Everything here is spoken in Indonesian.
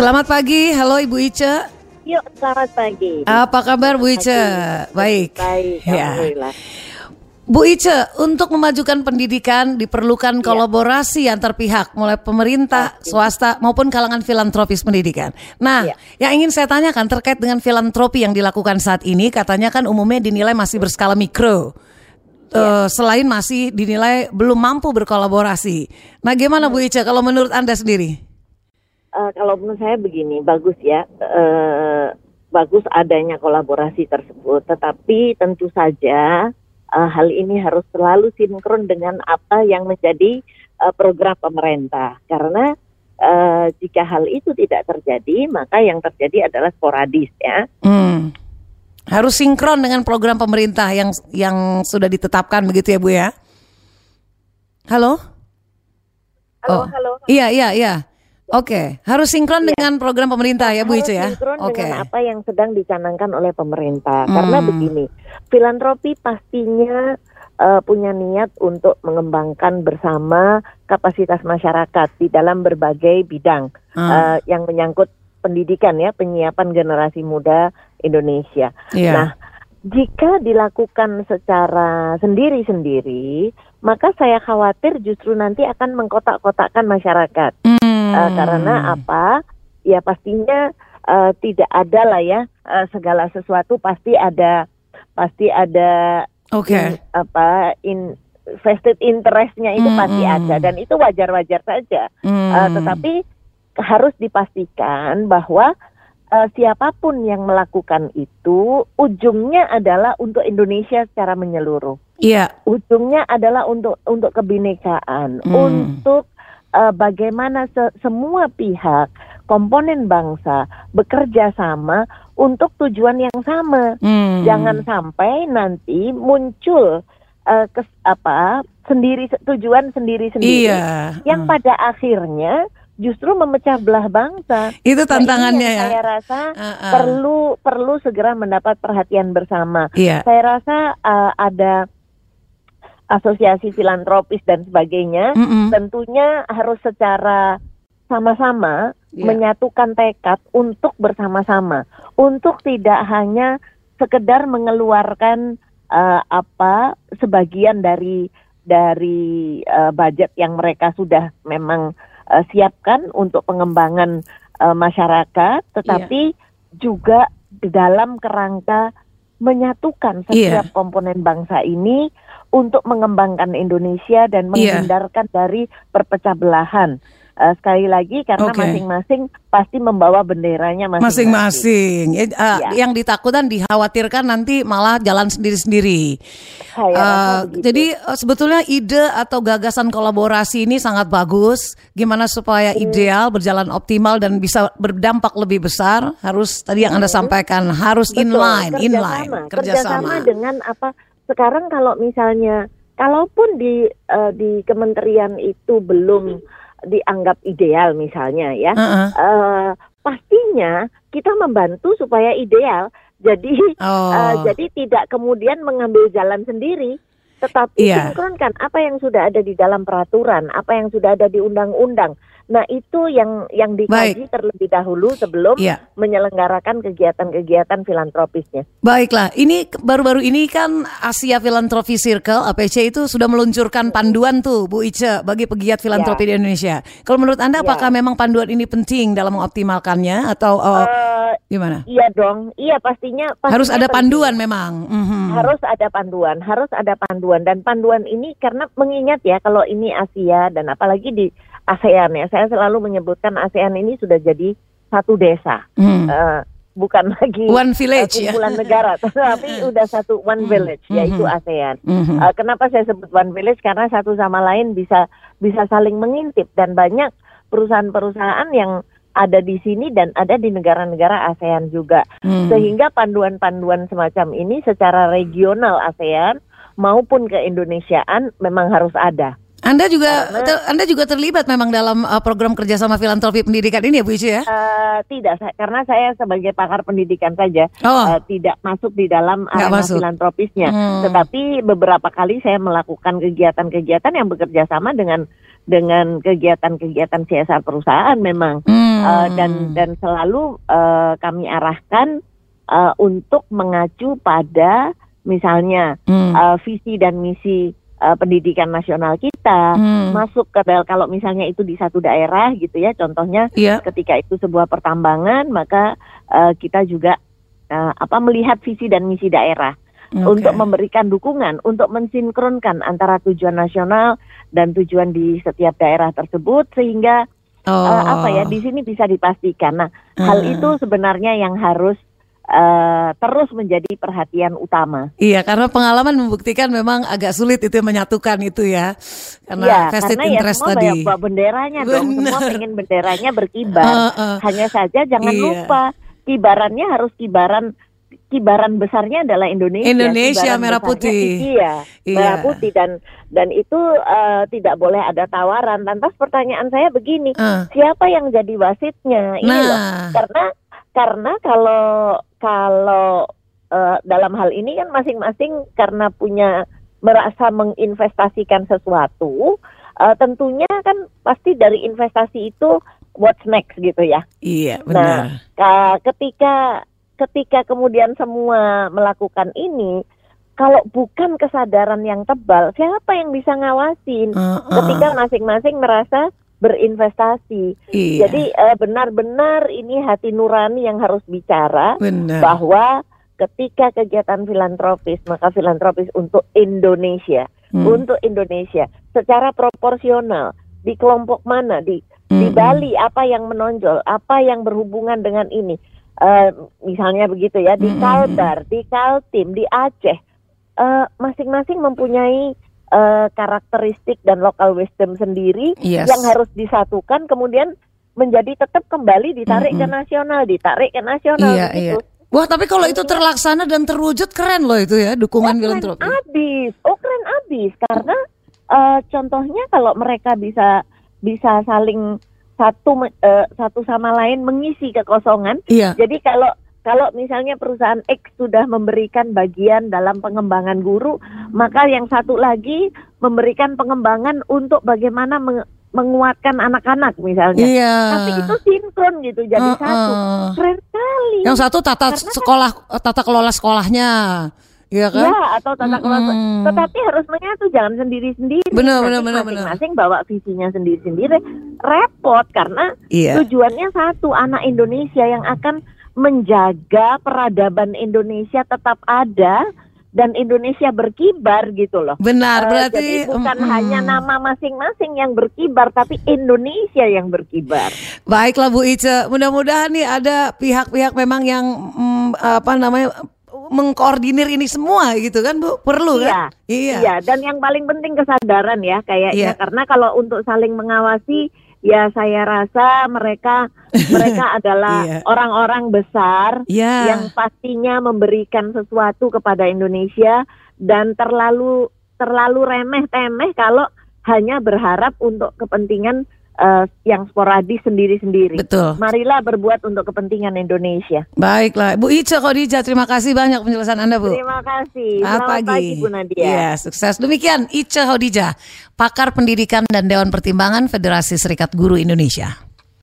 Selamat pagi, halo Ibu Ice. Yuk, selamat pagi. Apa kabar Bu Ice? Baik. Baik, alhamdulillah. Bu Ice, untuk memajukan pendidikan diperlukan kolaborasi antar pihak, mulai pemerintah, swasta maupun kalangan filantropis pendidikan. Nah, yang ingin saya tanyakan terkait dengan filantropi yang dilakukan saat ini, katanya kan umumnya dinilai masih berskala mikro. Selain masih dinilai belum mampu berkolaborasi. Nah, gimana Bu Ice kalau menurut Anda sendiri? Kalau menurut saya begini, bagus ya, bagus adanya kolaborasi tersebut. Tetapi tentu saja hal ini harus selalu sinkron dengan apa yang menjadi program pemerintah. Karena jika hal itu tidak terjadi, maka yang terjadi adalah sporadis ya. Harus sinkron dengan program pemerintah yang sudah ditetapkan begitu ya Bu ya? Halo? Halo. Iya. Oke, harus sinkron dengan program pemerintah ya Bu Ice ya? Harus sinkron dengan apa yang sedang dicanangkan oleh pemerintah. Karena begini, filantropi pastinya punya niat untuk mengembangkan bersama kapasitas masyarakat di dalam berbagai bidang yang menyangkut pendidikan ya, penyiapan generasi muda Indonesia. Nah, jika dilakukan secara sendiri-sendiri, maka saya khawatir justru nanti akan mengkotak-kotakkan masyarakat. Karena apa? Ya pastinya tidak ada lah ya, segala sesuatu pasti ada vested interest-nya itu pasti ada, dan itu wajar-wajar saja. Tetapi harus dipastikan bahwa siapapun yang melakukan itu ujungnya adalah untuk Indonesia secara menyeluruh. Ujungnya adalah untuk kebinekaan, untuk bagaimana semua pihak, komponen bangsa bekerja sama untuk tujuan yang sama. Jangan sampai nanti muncul tujuan sendiri-sendiri yang pada akhirnya justru memecah belah bangsa. Itu tantangannya ya. Saya rasa perlu segera mendapat perhatian bersama. Saya rasa ada asosiasi filantropis dan sebagainya, tentunya harus secara sama-sama menyatukan tekad untuk bersama-sama, untuk tidak hanya sekedar mengeluarkan sebagian dari budget yang mereka sudah memang siapkan untuk pengembangan masyarakat, tetapi juga dalam kerangka menyatukan setiap komponen bangsa ini untuk mengembangkan Indonesia dan menghindarkan dari perpecah belahan. Sekali lagi karena masing-masing pasti membawa benderanya masing-masing. Yang ditakutkan, dikhawatirkan nanti malah jalan sendiri-sendiri. Jadi sebetulnya ide atau gagasan kolaborasi ini sangat bagus. Gimana supaya ideal, berjalan optimal dan bisa berdampak lebih besar, harus tadi yang Anda sampaikan, harus inline, kerjasama dengan apa. Sekarang kalau misalnya, kalaupun di kementerian itu belum dianggap ideal misalnya ya, pastinya kita membantu supaya ideal. Jadi jadi tidak kemudian mengambil jalan sendiri, tetapi sinkronkan apa yang sudah ada di dalam peraturan, apa yang sudah ada di undang-undang. Nah, itu yang dikaji terlebih dahulu sebelum menyelenggarakan kegiatan-kegiatan filantropisnya. Baiklah, ini baru-baru ini kan Asia Philanthropy Circle (APC) itu sudah meluncurkan panduan tuh Bu Ice bagi pegiat filantropi di Indonesia. Kalau menurut Anda apakah memang panduan ini penting dalam mengoptimalkannya atau gimana? Iya dong, pastinya harus ada panduan memang. Harus ada panduan dan panduan ini karena mengingat ya kalau ini Asia dan apalagi di ASEAN ya, saya selalu menyebutkan ASEAN ini sudah jadi satu desa, bukan lagi one village, kumpulan negara, tapi udah satu one village, yaitu ASEAN. Kenapa saya sebut one village? Karena satu sama lain bisa saling mengintip dan banyak perusahaan-perusahaan yang ada di sini dan ada di negara-negara ASEAN juga, sehingga panduan-panduan semacam ini secara regional ASEAN maupun ke Indonesiaan memang harus ada. Anda juga terlibat memang dalam program kerjasama filantropi pendidikan ini ya Bu Ica ya? Tidak, karena saya sebagai pakar pendidikan saja tidak masuk di dalam arena filantropisnya. Tetapi beberapa kali saya melakukan kegiatan-kegiatan yang bekerja sama dengan kegiatan-kegiatan CSR perusahaan memang, dan selalu kami arahkan untuk mengacu pada misalnya visi dan misi pendidikan nasional kita, masuk ke kalau misalnya itu di satu daerah gitu ya, contohnya ketika itu sebuah pertambangan, maka kita juga melihat visi dan misi daerah untuk memberikan dukungan, untuk mensinkronkan antara tujuan nasional dan tujuan di setiap daerah tersebut, sehingga di sini bisa dipastikan. Nah, hal itu sebenarnya yang harus terus menjadi perhatian utama. Iya, karena pengalaman membuktikan memang agak sulit itu menyatukan itu ya. Karena vested interest semua tadi. Semua benderanya dong, semua pengen benderanya berkibar. Hanya saja jangan lupa kibarannya harus kibaran besarnya adalah Indonesia. Indonesia merah putih. Merah putih dan itu tidak boleh ada tawaran. Lantas pertanyaan saya begini, siapa yang jadi wasitnya? Ini loh. Karena kalau dalam hal ini kan masing-masing karena merasa menginvestasikan sesuatu, tentunya kan pasti dari investasi itu what's next gitu ya. Iya, benar. Nah, ketika kemudian semua melakukan ini, kalau bukan kesadaran yang tebal, siapa yang bisa ngawasin? Ketika masing-masing merasa berinvestasi. Jadi benar-benar ini hati nurani yang harus bicara. Bahwa ketika kegiatan filantropis, maka filantropis untuk Indonesia, secara proporsional di kelompok mana, di Bali apa yang menonjol, apa yang berhubungan dengan ini, misalnya begitu ya, di Kalbar, di Kaltim, di Aceh, masing-masing mempunyai karakteristik dan local wisdom sendiri yang harus disatukan, kemudian menjadi tetap kembali ditarik ke nasional gitu. Wah, tapi kalau itu terlaksana dan terwujud keren loh itu ya, dukungan filantropi. Keren abis karena contohnya kalau mereka bisa saling satu sama lain mengisi kekosongan. Jadi kalau misalnya perusahaan X sudah memberikan bagian dalam pengembangan guru, maka yang satu lagi memberikan pengembangan untuk bagaimana menguatkan anak-anak misalnya. Tapi itu sinkron gitu, jadi satu. Keren sekali. Yang satu tata kelola sekolahnya. Iya kan? Ya, atau tata kelola. Tetapi harus menyatu, jangan sendiri-sendiri. Benar. Masing-masing bawa visinya sendiri-sendiri. Repot karena tujuannya satu, anak Indonesia yang akan menjaga peradaban Indonesia tetap ada dan Indonesia berkibar gitu loh. Benar, berarti jadi bukan hanya nama masing-masing yang berkibar, tapi Indonesia yang berkibar. Baiklah Bu Ica, mudah-mudahan nih ada pihak-pihak memang yang mengkoordinir ini semua gitu kan Bu, perlu kan? Iya, dan yang paling penting kesadaran ya kayaknya, karena kalau untuk saling mengawasi, ya saya rasa mereka adalah orang-orang besar yang pastinya memberikan sesuatu kepada Indonesia, dan terlalu remeh-temeh kalau hanya berharap untuk kepentingan yang sporadis sendiri-sendiri. Betul. Marilah berbuat untuk kepentingan Indonesia. Baiklah, Bu Ica Khadijah, terima kasih banyak penjelasan Anda, Bu. Terima kasih. Selamat pagi Bu Nadia. Ya, sukses. Demikian Ica Khadijah, pakar pendidikan dan Dewan Pertimbangan Federasi Serikat Guru Indonesia.